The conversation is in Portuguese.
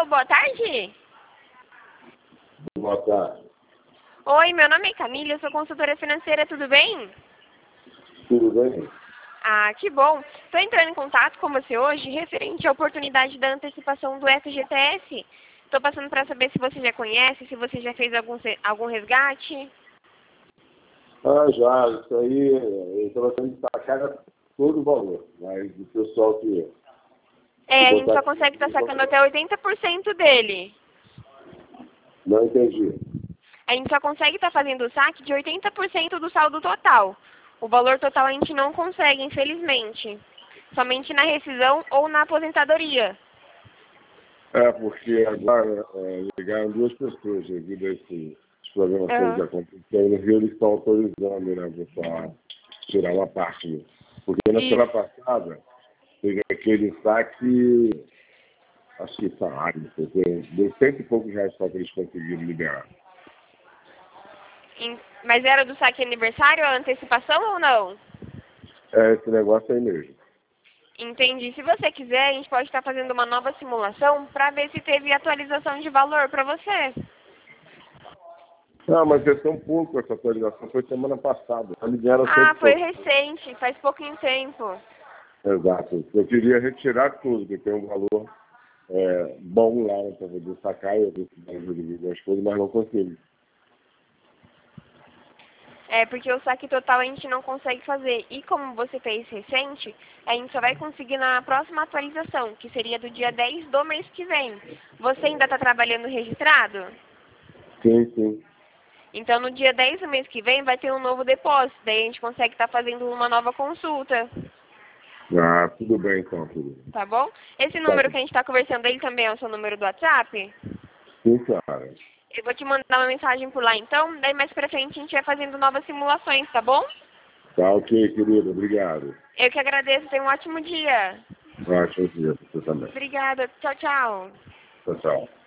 Alô, boa tarde. Boa tarde. Oi, meu nome é Camila, eu sou consultora financeira, tudo bem? Tudo bem? Ah, que bom. Estou entrando em contato com você hoje referente à oportunidade da antecipação do FGTS. Estou passando para saber se você já conhece, se você já fez algum resgate. Ah, já. Isso aí, eu estava tendo que sacar todo o valor, mas o pessoal que... A gente só consegue estar sacando até 80% dele. Não entendi. A gente só consegue estar fazendo o saque de 80% do saldo total. O valor total a gente não consegue, infelizmente. Somente na rescisão ou na aposentadoria. É, porque agora ligaram duas pessoas devido a esses problemas todos que aconteceram no Rio, eles estão autorizando, né, o pessoal a tirar uma parte. Né? Porque na semana passada teve aquele saque, acho que salário, deu 100 e poucos reais só que eles conseguiram liberar. Mas era do saque aniversário, a antecipação ou não? É esse negócio aí mesmo. Entendi. Se você quiser, a gente pode estar fazendo uma nova simulação para ver se teve atualização de valor para você. Não, mas é tão pouco essa atualização, foi semana passada. Me deram Foi recente, faz pouquinho tempo. Exato. Eu queria retirar tudo, que tem um valor bom lá para poder sacar e eu decidir as coisas, mas não consigo. É, porque o saque total a gente não consegue fazer. E como você fez recente, a gente só vai conseguir na próxima atualização, que seria do dia 10 do mês que vem. Você ainda está trabalhando registrado? Sim, sim. Então, no dia 10 do mês que vem, vai ter um novo depósito. Daí a gente consegue estar fazendo uma nova consulta. Ah, tudo bem então, tudo. Tá bom? Esse número que a gente está conversando, ele também é o seu número do WhatsApp? Sim, cara. Eu vou te mandar uma mensagem por lá, então. Daí, mais pra frente, a gente vai fazendo novas simulações, tá bom? Tá ok, querido. Obrigado. Eu que agradeço. Tenha um ótimo dia. Ótimo dia para você também. Obrigada. Tchau, tchau. Tchau, tchau.